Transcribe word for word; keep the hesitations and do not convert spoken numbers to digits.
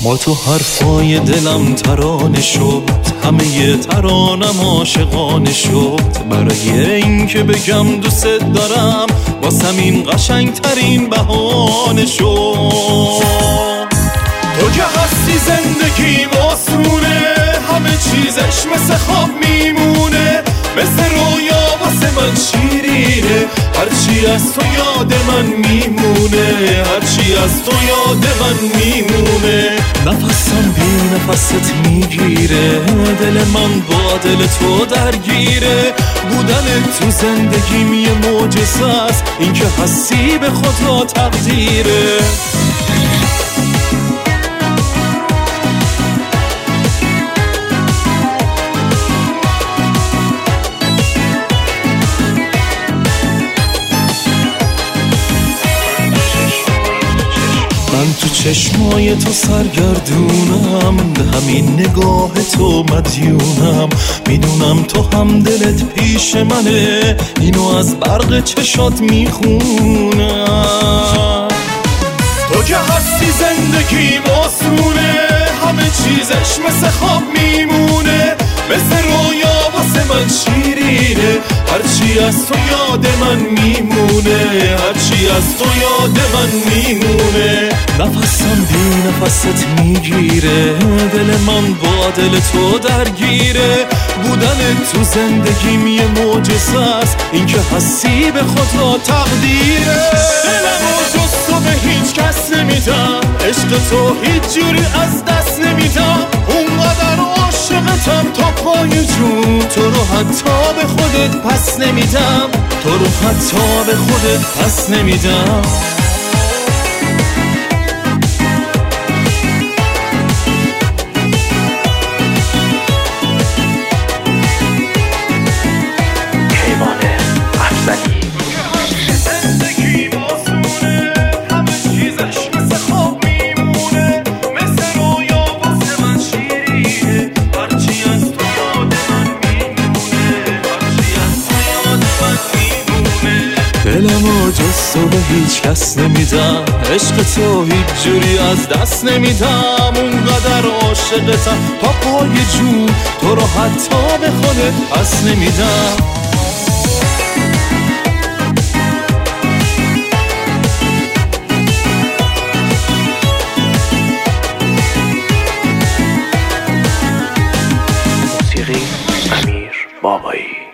با تو حرفای دلم ترانه شد، همه ترانم عاشقانه شد. برای این که بگم دوست دارم واسم این قشنگ ترین بهانه شد. تو که هستی زندگیم آسونه، همه چیزش مثل خواب میمونه، مثل رویا واسه من شیرینه. هرچی از تو یاد من میمونه، هرچی از تو یاد من میمونه. نفسم بی نفست میگیره، دل من با دل تو درگیره. بودن تو زندگیم یه معجزه است، این که هستی به خدا تقدیره. من تو چشمای تو سرگردونم، به همین نگاه تو مدیونم. میدونم تو هم دلت پیش منه، اینو از برق چشات میخونم. تو که هستی زندگیم آسونه، همه چیزش مثل خواب میمونه، مثل رویا واسه من شیرینه. هرچی از تو یاد من میمونه، هرچی از تو یاد من میمونه. نفسم بی نفست میگیره، دل من با دل تو درگیره. بودن تو زندگیم یه معجزه است، این که هستی به خدا تقدیره. دلمو جز تو به هیچ کس نمیدم، عشق تو هیچ جوری از دست نمیدم. اونقدر عاشقتم تا پای جون، تو رو حتی به خودت پس نمیدم، تو رو حتی به خودت پس نمیدم. دلمو جز تو به هیچ کس نمیدم، عشق تو هیچ جوری از دست نمیدم. اونقدر عاشقتم تا پای جون، تو رو حتی به خودت پس نمیدم. موسیقی امیر بابایی.